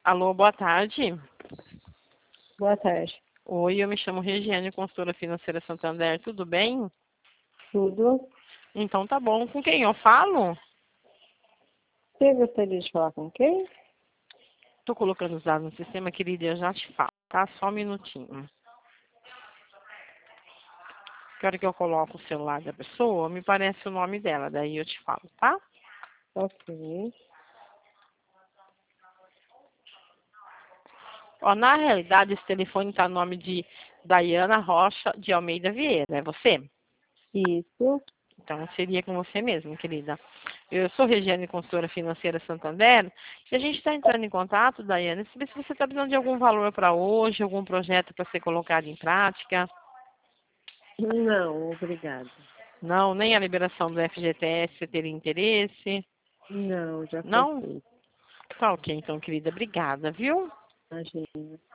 Alô, boa tarde. Boa tarde. Oi, eu me chamo Regiane, consultora financeira Santander. Tudo bem? Tudo? Então tá bom. Com quem eu falo? Você gostaria de falar com quem? Tô colocando os dados no sistema, querida, e eu já te falo, tá? Só um minutinho. Que hora que eu coloco o celular da pessoa, me parece o nome dela, daí eu te falo, tá? Ok. Ó, na realidade, esse telefone tá no nome de Daiana Rocha de Almeida Vieira. É você? Isso. Então, seria com você mesmo, querida. Eu sou Regiane, consultora financeira Santander, e a gente está entrando em contato, Daiane, saber se você está precisando de algum valor para hoje, algum projeto para ser colocado em prática. Não, obrigada. Não, nem a liberação do FGTS, você teria interesse? Não, já foi Não? feito. Tá ok, então, querida. Obrigada, viu? Imagina.